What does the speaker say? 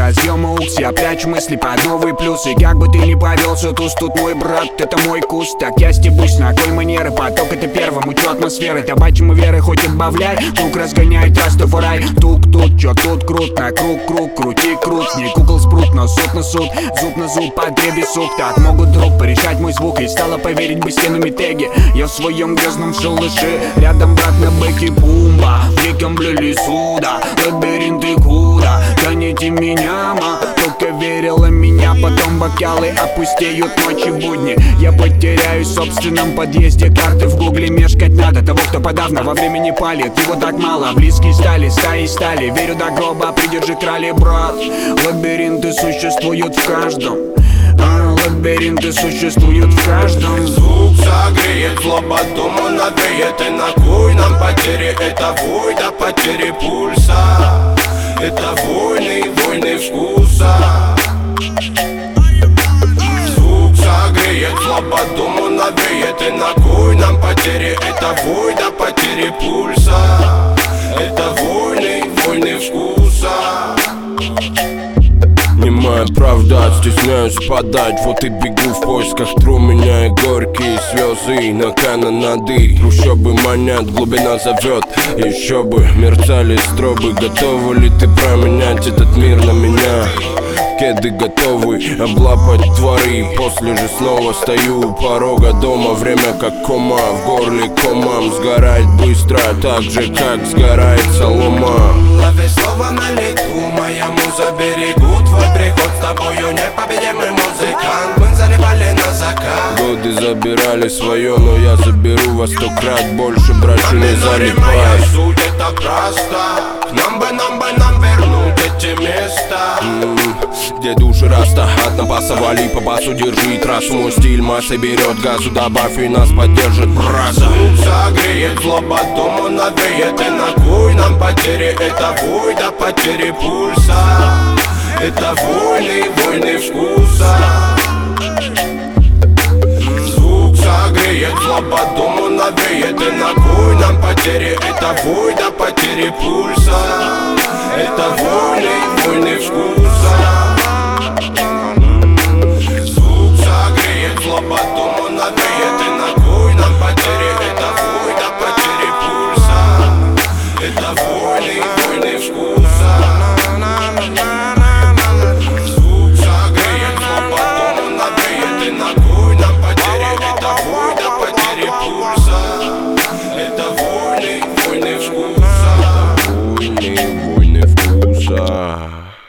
разъема укс. Я прячу мысли под новые плюсы. Как бы ты ни повелся, туз тут мой брат, это мой куст. Так я стебусь, на кой манеры, поток это первым, учу атмосферы. Табачим и веры хоть отбавляй, круг разгоняет Растафарай. Тук тут, чё тут крут, на круг, крути крут. Не кукол спрут, но суд на суд, зуб на зуб, потребе сук. Так могут друг порешать мой звук, и стало поверить бы стенами теги. Я в своем грязном шалаше, рядом брат на бэке бумба. Веком блюли суда, лабиринты куда. Гоните меня, ма, только верила меня. Потом бокалы опустеют ночи в будни. Я потеряюсь в собственном подъезде. Карты в гугле мешкать надо. Того, кто подавно во времени палит, его так мало. Близкие стали, стаи стали. Верю до гроба, придержи крали, брат. Лабиринты существуют в каждом. Лабиринты существуют в каждом. Звук согреет, злоба думу надоест. И на кой нам потери? Это вой до потери пульса. Это войны, войны вкуса. Звук согреет, злоба думу надоест. И на кой нам потери? Это вой до потери пульса. Это войны, войны вкуса. Немая правда, стесняюсь подать. Вот и бегу в поисках тру. Меня и горькие слезы на канонады. Трущобы манят, глубина зовет. Еще бы мерцали стробы. Готова ли ты променять этот мир на меня? Кеды готовы облапать твари. После же снова стою у порога дома. Время как кома, в горле комам. Сгорает быстро, так же как сгорает солома. Лови слово на лету, моя муза берегут. Твой приход с тобою непобедимый музыкант. Мы заливали на закат. Годы забирали свое, но я заберу во 100 крат больше. Братью, не залипай. Моя суть это просто. Нам бы вернуть эти места. Где души раста, от напаса вали, по басу держи трассу. Мой стиль масса берет, газу добавь и нас поддержит браза. Звук согреет, злоба думу надоест. И на кой нам потери? Это вой до потери пульса. Это войны, войны вкуса. Звук согреет, злоба думу надоест. И на кой нам потери? Это вой до потери пульса. Это войны, войны вкуса. Звук согреет, злоба думу надоест. И на кой нам потери? Это вой до потери пульса. Это войны, войны вкуса. Звук согреет, злоба думу надоест. И на кой нам потери? Это вой до потери пульса. Это войны, войны вкуса. Войны, войны вкуса.